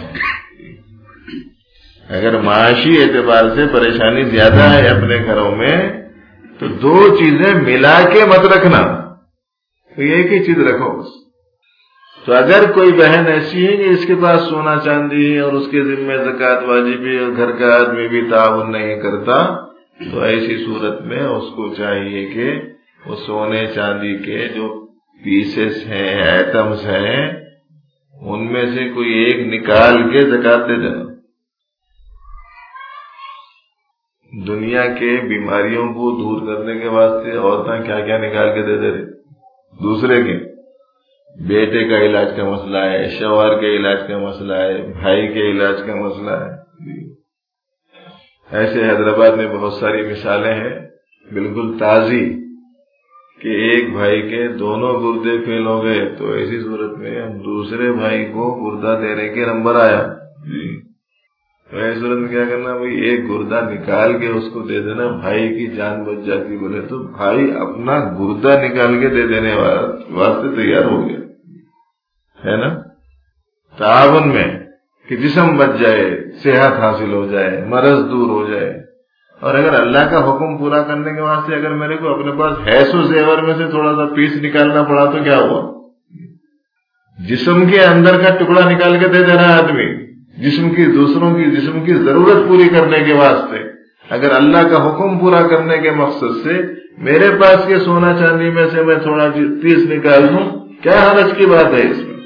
अगर माशी एतबार से परेशानी ज्यादा है अपने घरों में तो 2 चीजें मिला के मत रखना, कोई एक ही चीज रखो बस। तो अगर कोई बहन ऐसी है कि इसके पास सोना चांदी है और उसके जिम्मे ज़कात वाजिब है और घर का आदमी भी ताउन नहीं करता, तो ऐसी सूरत में उसको चाहिए कि वो सोने चांदी के जो पीसेस हैं, आइटम्स हैं, उनमें से कोई एक निकाल के ज़कात दे देना। दुनिया के बीमारियों को दूर करने के वास्ते औरतें क्या क्या निकाल के दे दे रहे, दूसरे के बेटे का इलाज का मसला है, शौहर के इलाज का मसला है, भाई के इलाज का मसला है। ऐसे हैदराबाद में बहुत सारी मिसालें हैं बिल्कुल ताजी कि एक भाई के दोनों गुर्दे फेल हो गए, तो ऐसी सूरत में हम दूसरे भाई को गुर्दा देने के नंबर आया जी। तो ऐसी सूरत में क्या करना, भाई एक गुर्दा निकाल के उसको दे देना, भाई की जान बच जाती। बोले तो भाई अपना गुर्दा निकाल के दे देने वास्ते तैयार हो गया, है ना। तावन में कि जिस्म बच जाए, सेहत हासिल हो जाए, मरज दूर हो जाए। और अगर अल्लाह का हुक्म पूरा करने के वास्ते अगर मेरे को अपने पास हैसो जेवर में से थोड़ा सा पीस निकालना पड़ा तो क्या हुआ, जिस्म के अंदर का टुकड़ा निकाल के दे देना आदमी, दूसरों की जिस्म की जरूरत पूरी करने के वास्ते। अगर अल्लाह का हुक्म पूरा करने के मकसद से मेरे पास के सोना चांदी में से मैं थोड़ा पीस निकाल दूं, क्या हरज की बात है इसमें।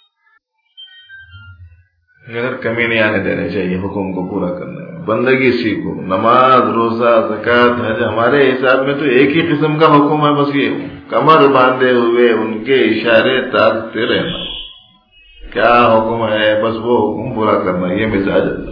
अगर कमी नहीं आने देनी चाहिए हुक्म को पूरा करने में। बंदगी सीखो, नमाज, रोजा, ज़कात, हज, हमारे हिसाब में तो एक ही किस्म का हुक्म है, बस ये कमर बांधे हुए उनके इशारे ताकते रहना। क्या हुक्म है, बस वो हुक्म पूरा करना, ये मिजाज है।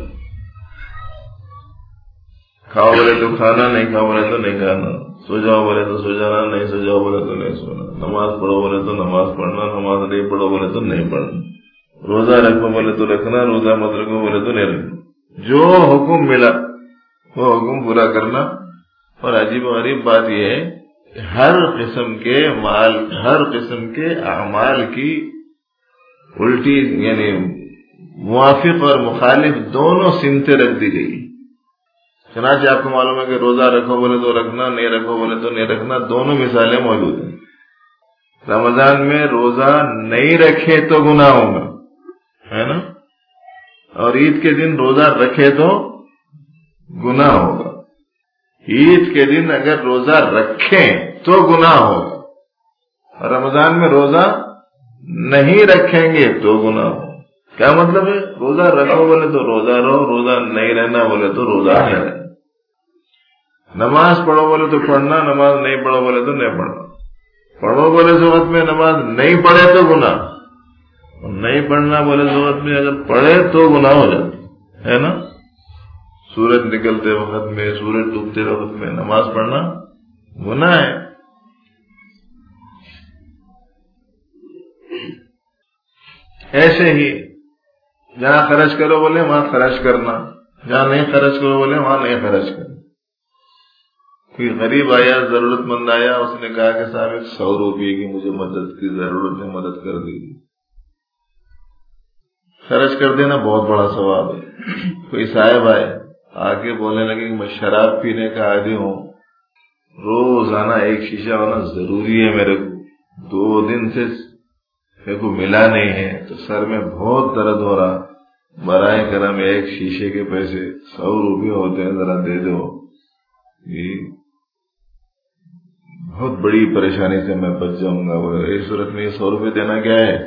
खाओ बोले तो खाना, नहीं खाओ बोले तो नहीं खाना, सो जाओ बोले तो सो जाना, नहीं सो जाओ बोले तो नहीं सोना, नमाज पढ़ो बोले तो नमाज पढ़ना, नमाज नहीं पढ़ो बोले तो नहीं पढ़ना, रोजा रखो बोले तो रखना, रोजा मत रखो बोले तो नहीं रखना। जो हुक्म मिला वो हुक्म पूरा करना। और अजीब गरीब बात यह है हर किस्म के अमाल की उल्टी यानी मुआफिक और मुखालिफ दोनों सिमतें रख दी गई। चनाचे आपको मालूम है कि रोजा रखो बोले तो रखना, नहीं रखो बोले तो नहीं रखना, दोनों मिसालें मौजूद हैं। रमजान में रोजा नहीं रखे तो गुनाह होगा, है ना, और ईद के दिन रोजा रखे तो गुनाह होगा। ईद के दिन अगर रोजा रखें तो गुनाह होगा, और रमजान में रोजा नहीं रखेंगे तो गुनाह होगा। क्या मतलब है, रोजा रखो बोले तो रोजा रहो, रोजा नहीं रहना बोले तो रोजा नहीं रहना। नमाज पढ़ो बोले तो पढ़ना, नमाज नहीं पढ़ो बोले तो नहीं पढ़ना। पढ़ो बोले तो वक्त में नमाज नहीं पढ़े तो गुनाह, और नहीं पढ़ना बोले तो वक्त में अगर पढ़े तो गुनाह हो जाता है ना। सूरज निकलते वक्त में, सूरज डूबते वक्त में नमाज पढ़ना गुनाह है। ऐसे ही जहां खर्च करो बोले वहां खर्च करना, जहां नहीं खर्च करो बोले वहां नहीं खर्च करना। कोई गरीब आया, जरूरतमंद आया, उसने कहा कि साहब 100 रुपये की मुझे मदद की जरूरत है, मदद कर दीजिए। खर्च कर देना बहुत बड़ा सवाब है। कोई साहब आए आके बोलने लगे कि मैं शराब पीने का आदी हूं, रोजाना 1 शीशा होना जरूरी है मेरे को, 2 दिन से मेरे को मिला नहीं है तो सर में बहुत दर्द हो रहा, बराए करम 1 शीशे के पैसे 100 रुपये होते हैं, जरा दे दो। बहुत बड़ी परेशानी से मैं बच जाऊंगा। बोले इस सूरत में 100 रुपये देना क्या है,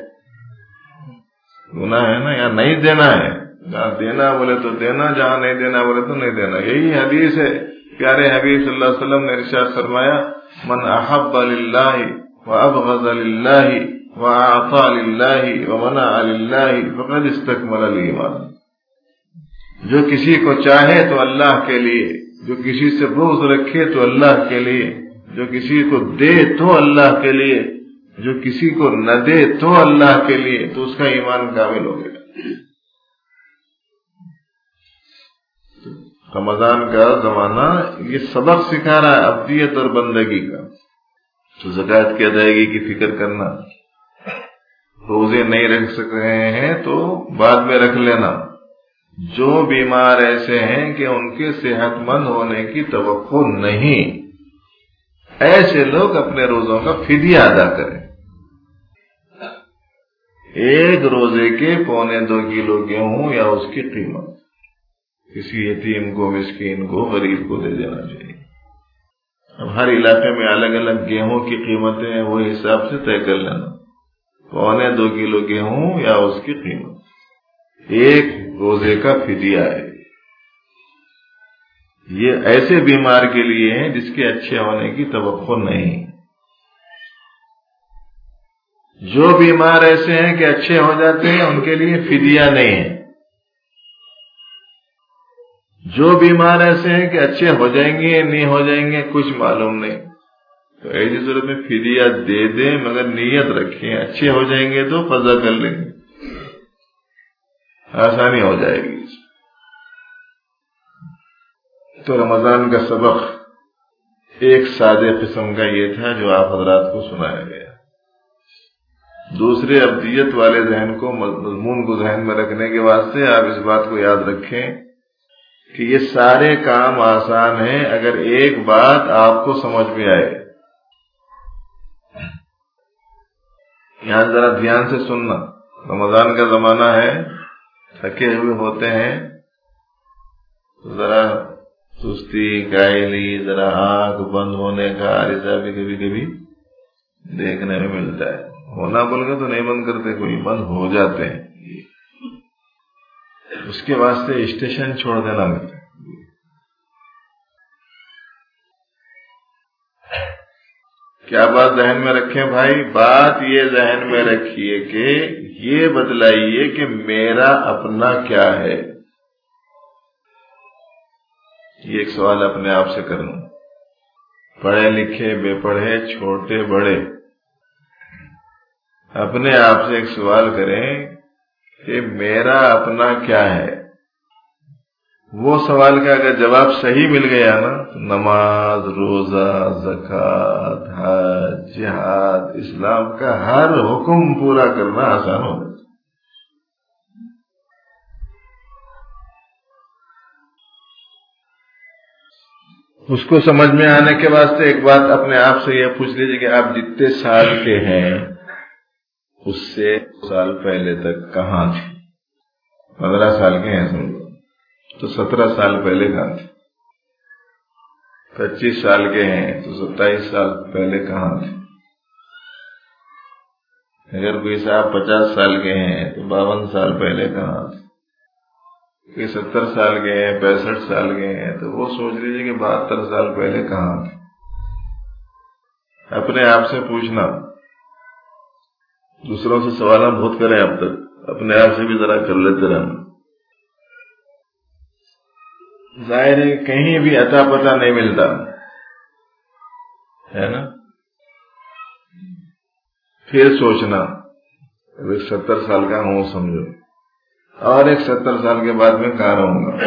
गुनाह है ना, या नहीं देना है। जहां देना बोले तो देना, जहां नहीं देना बोले तो नहीं देना। यही हदीस है, प्यारे हबीब सल्लल्लाहु अलैहि वसल्लम ने इरशाद फरमाया, मन अहब्बा लिल्लाहि व अबग़ज़ा लिल्लाहि व अअता लिल्लाहि व मनाअ लिल्लाहि फक़द इस्तकमल अल-ईमान। जो किसी को चाहे तो अल्लाह के लिए, जो किसी से बुग़्ज़ रखे तो अल्लाह के लिए, جو کسی کو دے تو اللہ کے لیے، جو کسی کو نہ دے تو اللہ کے لیے، تو اس کا ایمان کامل ہو گیا۔ رمضان کا زمانہ یہ سبق سکھا رہا ہے عبدیت اور بندگی کا۔ تو زکوٰۃ کی ادائیگی کی فکر کرنا، روزے نہیں رکھ سک رہے ہیں تو بعد میں رکھ لینا۔ جو بیمار ایسے ہیں کہ ان کے صحت مند ہونے کی توقع نہیں، ایسے لوگ اپنے روزوں کا فدیہ ادا کریں۔ ایک روزے کے 1.25 کلو گیہوں یا اس کی قیمت کسی یتیم کو، مسکین کو، غریب کو دے دینا چاہیے۔ اب ہر علاقے میں الگ الگ گیہوں کی قیمتیں ہیں، وہ حساب سے طے کر لینا، 1.25 کلو گیہوں یا اس کی قیمت ایک روزے کا فدیہ ہے۔ یہ ایسے بیمار کے لیے ہیں جس کے اچھے ہونے کی توقع نہیں۔ جو بیمار ایسے ہیں کہ اچھے ہو جاتے ہیں ان کے لیے فدیہ نہیں ہے۔ جو بیمار ایسے ہیں کہ اچھے ہو جائیں گے یا نہیں ہو جائیں گے کچھ معلوم نہیں، تو ایسی صورت میں فدیہ دے دیں، مگر نیت رکھیں اچھے ہو جائیں گے تو قضا کر لیں گے، آسانی ہو جائے گی۔ تو رمضان کا سبق ایک سادے قسم کا یہ تھا جو آپ حضرات کو سنایا گیا۔ دوسرے عبدیت والے ذہن کو، مضمون کو ذہن میں رکھنے کے واسطے آپ اس بات کو یاد رکھیں کہ یہ سارے کام آسان ہیں اگر ایک بات آپ کو سمجھ میں آئے۔ یہاں ذرا دھیان سے سننا، رمضان کا زمانہ ہے، تھکے ہوئے ہوتے ہیں، ذرا سستی، کاہلی، ذرا آنکھ بند ہونے کا عارضہ بھی کبھی کبھی دیکھنے میں ملتا ہے۔ ہونا بول کے تو نہیں بند کرتے، کوئی بند ہو جاتے ہیں، اس کے واسطے اسٹیشن چھوڑ دینا ملتا ہے۔ کیا بات ذہن میں رکھیں بھائی؟ بات یہ ذہن میں رکھیے کہ یہ بتلائیے کہ میرا اپنا کیا ہے۔ یہ ایک سوال اپنے آپ سے کرنا، پڑھے لکھے، بے پڑھے، چھوٹے بڑے، اپنے آپ سے ایک سوال کریں کہ میرا اپنا کیا ہے۔ وہ سوال کا اگر جواب صحیح مل گیا نا تو نماز، روزہ، زکوٰۃ، حج، جہاد، اسلام کا ہر حکم پورا کرنا آسان ہو جاتا۔ اس کو سمجھ میں آنے کے واسطے ایک بات اپنے آپ سے یہ پوچھ لیجیے کہ آپ جتنے سال کے ہیں اس سے سال پہلے تک کہاں تھے؟ 15 سال کے ہیں سمجھو تو 17 سال پہلے کہاں تھے؟ 25 سال کے ہیں تو 27 سال پہلے کہاں تھے؟ اگر کوئی صاحب 50 سال کے ہیں تو 52 سال پہلے کہاں تھے؟ کہ 70 سال کے ہیں، 65 سال کے ہیں تو وہ سوچ لیجیے کہ 72 سال پہلے کہاں تھے۔ اپنے آپ سے پوچھنا، دوسروں سے سوالات بہت کریں اب تک، اپنے آپ سے بھی ذرا کر لیتے رہنا۔ ظاہر ہے کہیں بھی اتا پتہ نہیں ملتا ہے نا، پھر سوچنا ایک 70 سال کا ہوں سمجھو، اور ایک 70 سال کے بعد میں کہاں رہوں گا۔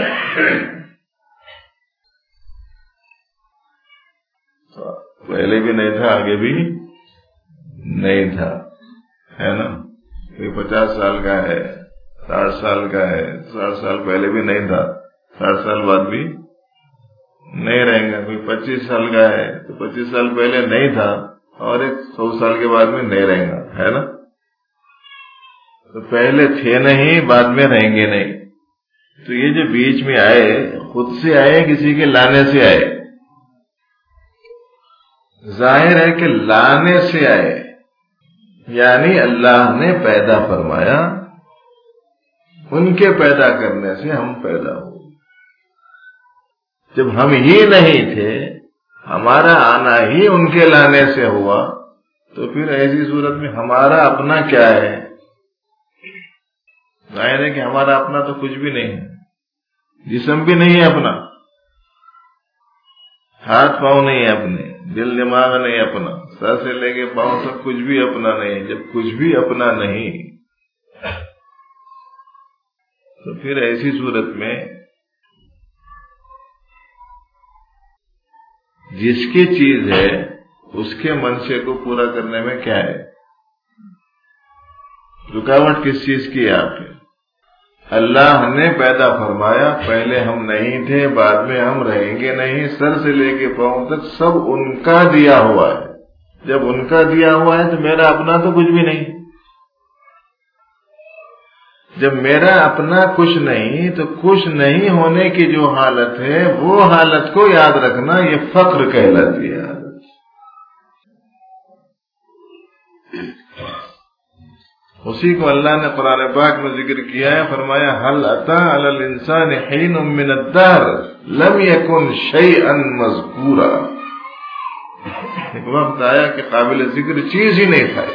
پہلے بھی نہیں تھا، آگے بھی نہیں تھا، ہے نا۔ کوئی 50 سال کا ہے، 60 سال کا ہے، 60 سال پہلے بھی نہیں تھا، 60 سال بعد بھی نہیں رہیں گا۔ کوئی 25 سال کا ہے تو 25 سال پہلے نہیں تھا اور ایک 100 سال کے بعد میں نہیں رہیں گا، ہے نا۔ تو پہلے تھے نہیں، بعد میں رہیں گے نہیں۔ تو یہ جو بیچ میں آئے خود سے آئے، کسی کے لانے سے آئے؟ ظاہر ہے کہ لانے سے آئے، یعنی اللہ نے پیدا فرمایا، ان کے پیدا کرنے سے ہم پیدا ہوئے۔ جب ہم ہی نہیں تھے، ہمارا آنا ہی ان کے لانے سے ہوا، تو پھر ایسی صورت میں ہمارا اپنا کیا ہے؟ ظاہر ہے کہ ہمارا اپنا تو کچھ بھی نہیں ہے، جسم بھی نہیں ہے اپنا، ہاتھ پاؤں نہیں ہے اپنے، دل دماغ نہیں اپنا، سر سے لے کے پاؤں تک کچھ بھی اپنا نہیں. جب کچھ بھی اپنا نہیں تو پھر ایسی صورت میں جس کی چیز ہے اس کے منشے کو پورا کرنے میں کیا ہے؟ رکاوٹ کس چیز کی ہے آپ کے؟ اللہ نے پیدا فرمایا، پہلے ہم نہیں تھے، بعد میں ہم رہیں گے نہیں، سر سے لے کے پاؤں تک سب ان کا دیا ہوا ہے. جب ان کا دیا ہوا ہے تو میرا اپنا تو کچھ بھی نہیں. جب میرا اپنا کچھ نہیں تو کچھ نہیں ہونے کی جو حالت ہے وہ حالت کو یاد رکھنا، یہ فقر کہلاتی ہے. اسی کو اللہ نے قرآن پاک میں ذکر کیا ہے، فرمایا هل اتى على الانسان حين من الدهر لم يكن شيئا مذكورا. ایک وقت آیا کہ قابل ذکر چیز ہی نہیں تھا.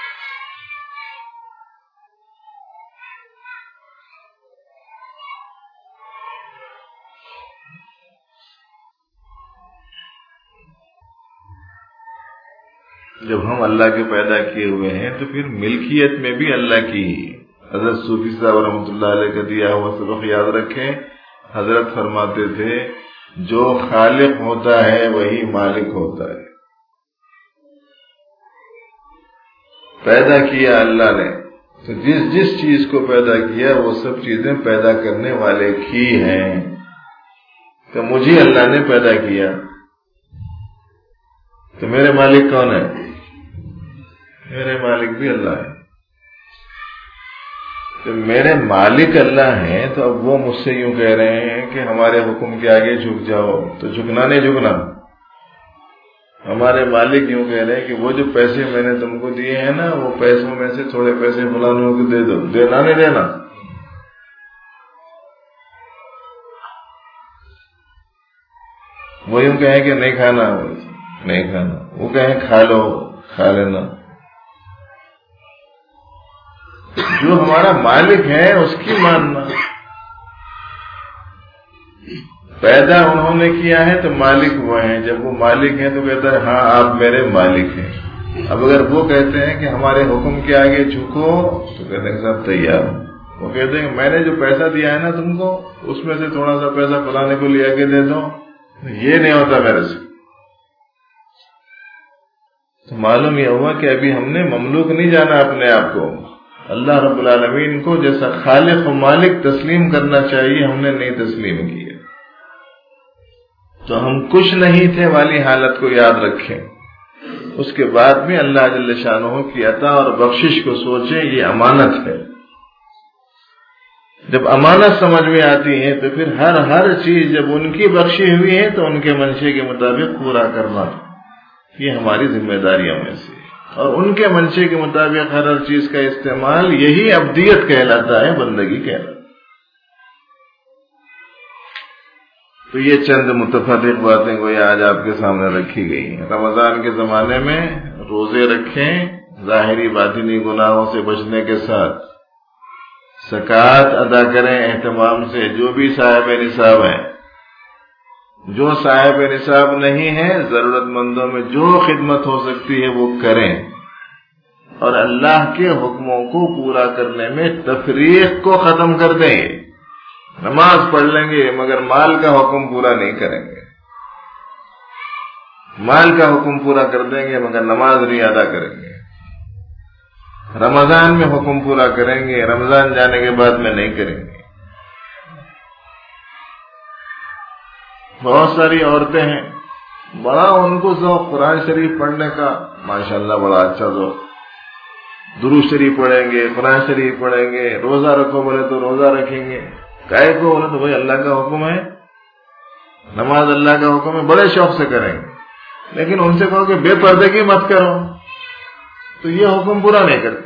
جب ہم اللہ کے پیدا کیے ہوئے ہیں تو پھر ملکیت میں بھی اللہ کی. حضرت صوفی صاحب رحمۃ اللہ علیہ کا دیا ہوا سبق یاد رکھیں. حضرت فرماتے تھے جو خالق ہوتا ہے وہی مالک ہوتا ہے. پیدا کیا اللہ نے تو جس چیز کو پیدا کیا وہ سب چیزیں پیدا کرنے والے کی ہیں. تو مجھے اللہ نے پیدا کیا تو میرے مالک کون ہے؟ میرے مالک بھی اللہ ہے. تو میرے مالک اللہ ہیں تو اب وہ مجھ سے یوں کہہ رہے ہیں کہ ہمارے حکم کے آگے جھک جاؤ، تو جھکنا نہیں جھکنا. ہمارے مالک یوں کہہ رہے ہیں کہ وہ جو پیسے میں نے تم کو دیے ہیں نا، وہ پیسوں میں سے تھوڑے پیسے فلانوں کو دے دو. دینا نہیں دینا؟ وہ یوں کہیں کہ نہیں کھانا، نہیں کھانا. وہ کہیں کھا لو، کھا لینا. جو ہمارا مالک ہے اس کی ماننا. پیدا انہوں نے کیا ہے تو مالک وہ ہیں. جب وہ مالک ہیں تو کہتا ہے ہاں آپ میرے مالک ہیں. اب اگر وہ کہتے ہیں کہ ہمارے حکم کے آگے جھکو تو کہتے ہیں صاحب تیار ہوں. وہ کہتے ہیں میں نے جو پیسہ دیا ہے نا تم کو، اس میں سے تھوڑا سا پیسہ فلانے کو لے کے دے دو. یہ نہیں ہوتا میرے سے. تو معلوم یہ ہوا کہ ابھی ہم نے مملوک نہیں جانا اپنے آپ کو. اللہ رب العالمین کو جیسا خالق و مالک تسلیم کرنا چاہیے ہم نے نہیں تسلیم کیا. تو ہم کچھ نہیں تھے والی حالت کو یاد رکھیں. اس کے بعد میں اللہ جل شانہ کی عطا اور بخشش کو سوچیں. یہ امانت ہے. جب امانت سمجھ میں آتی ہے تو پھر ہر چیز جب ان کی بخشی ہوئی ہے تو ان کے منشے کے مطابق پورا کرنا یہ ہماری ذمہ داریوں میں سے. اور ان کے منشے کے مطابق ہر چیز کا استعمال یہی عبدیت کہلاتا ہے، بندگی کہلاتا ہے. تو یہ چند متفرق باتیں کوئی آج آپ کے سامنے رکھی گئی ہیں. رمضان کے زمانے میں روزے رکھیں ظاہری باطنی گناہوں سے بچنے کے ساتھ. زکوٰۃ ادا کریں اہتمام سے. جو بھی صاحب نصاب ہیں، جو صاحب نصاب نہیں ہے، ضرورت مندوں میں جو خدمت ہو سکتی ہے وہ کریں. اور اللہ کے حکموں کو پورا کرنے میں تفریق کو ختم کر دیں. نماز پڑھ لیں گے مگر مال کا حکم پورا نہیں کریں گے. مال کا حکم پورا کر دیں گے مگر نماز نہیں ادا کریں گے. رمضان میں حکم پورا کریں گے، رمضان جانے کے بعد میں نہیں کریں گے. بہت ساری عورتیں ہیں بڑا ان کو ذوق قرآن شریف پڑھنے کا، ماشاءاللہ بڑا اچھا ذوق. درود شریف پڑھیں گے، قرآن شریف پڑھیں گے. روزہ رکھو بولے تو روزہ رکھیں گے. کائے کو بولے تو بھائی اللہ کا حکم ہے، نماز اللہ کا حکم ہے، بڑے شوق سے کریں گے. لیکن ان سے کہو کہ بے پردگی مت کرو تو یہ حکم پورا نہیں کرتے.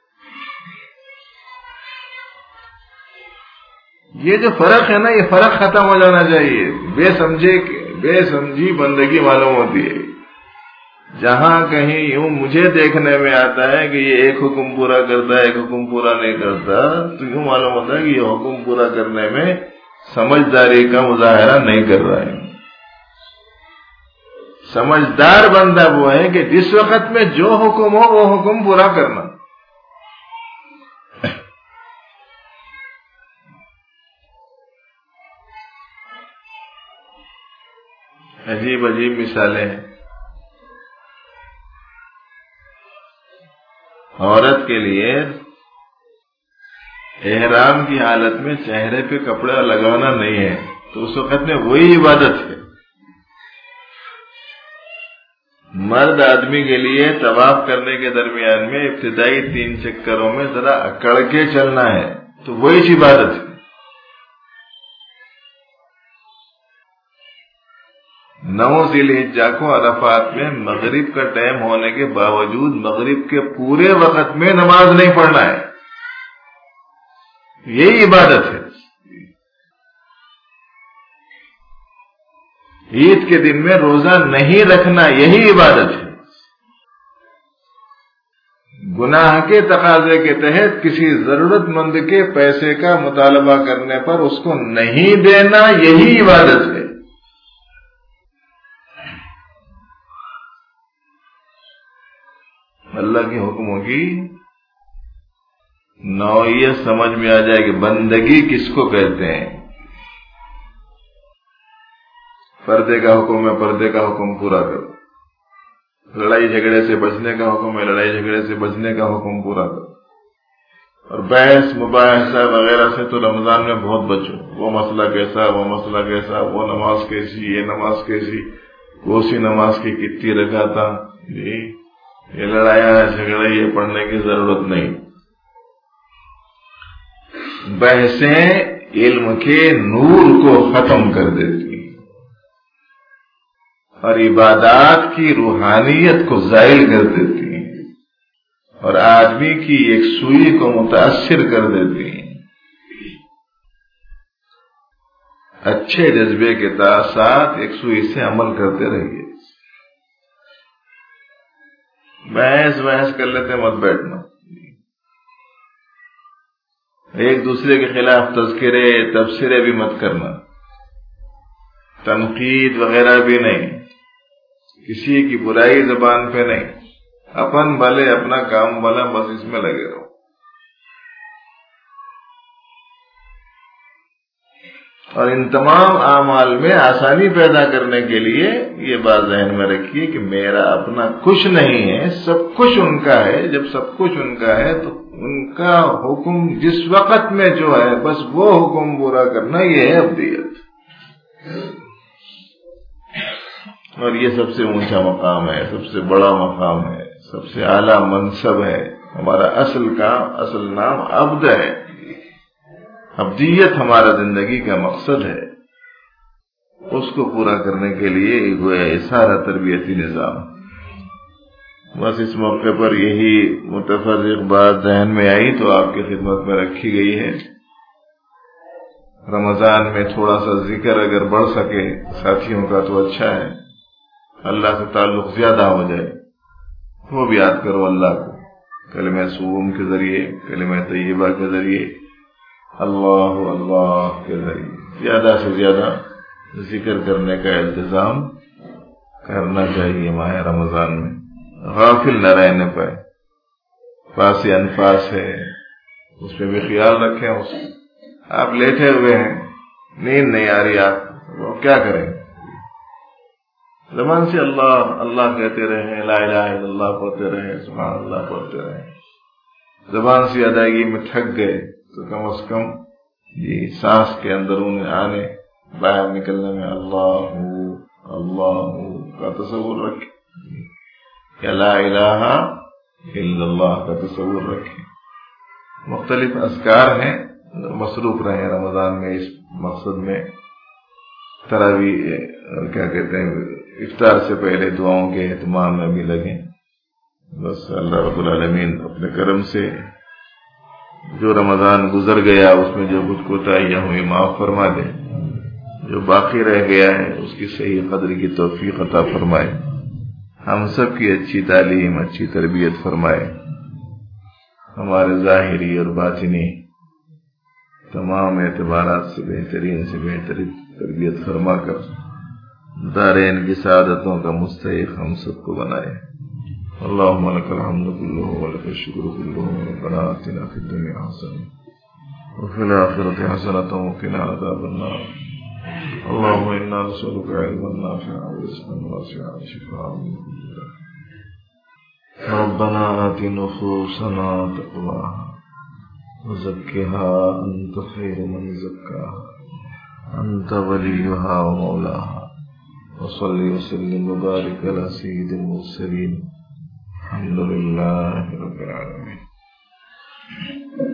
یہ جو فرق ہے نا، یہ فرق ختم ہو جانا چاہیے. بے سمجھی بندگی معلوم ہوتی ہے. جہاں کہیں یوں مجھے دیکھنے میں آتا ہے کہ یہ ایک حکم پورا کرتا ہے، ایک حکم پورا نہیں کرتا، تو یوں معلوم ہوتا ہے کہ یہ حکم پورا کرنے میں سمجھداری کا مظاہرہ نہیں کر رہا ہے. سمجھدار بندہ وہ ہے کہ جس وقت میں جو حکم ہو وہ حکم پورا کرنا. عجیب عجیب مثالیں ہیں. عورت کے لیے احرام کی حالت میں چہرے پہ کپڑا لگانا نہیں ہے تو اس وقت میں وہی عبادت ہے. مرد آدمی کے لیے طواف کرنے کے درمیان میں ابتدائی 3 چکروں میں ذرا اکڑ کے چلنا ہے تو وہی عبادت ہے. 9 ذی الحجہ کو عرفات میں مغرب کا ٹائم ہونے کے باوجود مغرب کے پورے وقت میں نماز نہیں پڑھنا ہے، یہی عبادت ہے. عید کے دن میں روزہ نہیں رکھنا یہی عبادت ہے. گناہ کے تقاضے کے تحت کسی ضرورت مند کے پیسے کا مطالبہ کرنے پر اس کو نہیں دینا یہی عبادت ہے. اللہ کے حکموں کی نوعیت سمجھ میں آ جائے کہ بندگی کس کو کہتے ہیں. پردے کا حکم ہے، پردے کا حکم پورا کرو. لڑائی جھگڑے سے بچنے کا حکم ہے، لڑائی جھگڑے سے بچنے کا حکم پورا کرو. اور بحث مباحثہ وغیرہ سے تو رمضان میں بہت بچو. وہ مسئلہ کیسا، وہ مسئلہ کیسا، وہ نماز کیسی، یہ نماز کیسی، وہ سی نماز کی کتنی رکعت. جی یہ لڑائیاں جھگڑے یہ پڑھنے کی ضرورت نہیں. بحثیں علم کے نور کو ختم کر دیتی اور عبادات کی روحانیت کو زائل کر دیتی ہیں اور آدمی کی ایک سوئی کو متاثر کر دیتی ہیں. اچھے جذبے کے ساتھ ایک سوئی سے عمل کرتے رہیے. بحث کر لیتے مت بیٹھنا. ایک دوسرے کے خلاف تذکرے تبصرے بھی مت کرنا، تنقید وغیرہ بھی نہیں، کسی کی برائی زبان پہ نہیں. اپن بھلے اپنا کام بھلا، بس اس میں لگے رہو. اور ان تمام اعمال میں آسانی پیدا کرنے کے لیے یہ بات ذہن میں رکھیے کہ میرا اپنا کچھ نہیں ہے، سب کچھ ان کا ہے. جب سب کچھ ان کا ہے تو ان کا حکم جس وقت میں جو ہے بس وہ حکم پورا کرنا، یہ ہے عبدیت. اور یہ سب سے اونچا مقام ہے، سب سے بڑا مقام ہے، سب سے اعلیٰ منصب ہے. ہمارا اصل نام عبد ہے. عبدیت ہمارا زندگی کا مقصد ہے. اس کو پورا کرنے کے لیے گویا یہ سارا تربیتی نظام. بس اس موقع پر یہی متفرق بات ذہن میں آئی تو آپ کی خدمت میں رکھی گئی ہے. رمضان میں تھوڑا سا ذکر اگر بڑھ سکے ساتھیوں کا تو اچھا ہے. اللہ سے تعلق زیادہ ہو جائے. وہ بھی یاد کرو اللہ کو کلمہ سوم کے ذریعے، کلمہ طیبہ کے ذریعے، اللہ اللہ کے ذریعے زیادہ سے زیادہ ذکر کرنے کا التزام کرنا چاہیے. ماہ رمضان میں غافل نہ رہنے پائے. پاس انفاس ہے اس پہ بھی خیال رکھیں. آپ لیٹے ہوئے ہیں، نیند نہیں آ رہی، آپ وہ کیا کریں؟ زبان سے اللہ اللہ کہتے رہیں، لا الہ الا اللہ پڑھتے رہیں، سبحان اللہ پڑھتے رہیں. زبان سے ادائیگی میں تھک گئے تو کم از کم یہ سانس کے اندرون آنے باہر نکلنے میں اللہ اللہ کا تصور رکھیں یا لا الہ الا اللہ کا تصور رکھیں. مختلف اذکار ہیں، مصروف رہیں رمضان میں اس مقصد میں. تراویح کیا کہتے ہیں، افطار سے پہلے دعاؤں کے اہتمام میں بھی لگیں. بس اللہ رب العالمین اپنے کرم سے جو رمضان گزر گیا اس میں جو کچھ کوتاہیاں ہوئی معاف فرما دے، جو باقی رہ گیا ہے اس کی صحیح قدر کی توفیق عطا فرمائے. ہم سب کی اچھی تعلیم، اچھی تربیت فرمائے. ہمارے ظاہری اور باطنی تمام اعتبارات سے بہترین تربیت فرما کر دارین کی سعادتوں کا مستحق ہم سب کو بنائے. اللهم لك الحمد كله ولك الشكر كله ربنا آتنا في الدنيا حسنة وفي الآخرة حسنة وقنا عذاب النار. اللهم إنا نسألك علما نافعا ورزقا واسعا وشفاء من كل داء. ربنا آت نفوسنا تقواها وزكها أنت خير من زكاها أنت وليها ومولاها. وصل وسلم وبارك على سيد المرسلين. الحمد لله رب العالمين.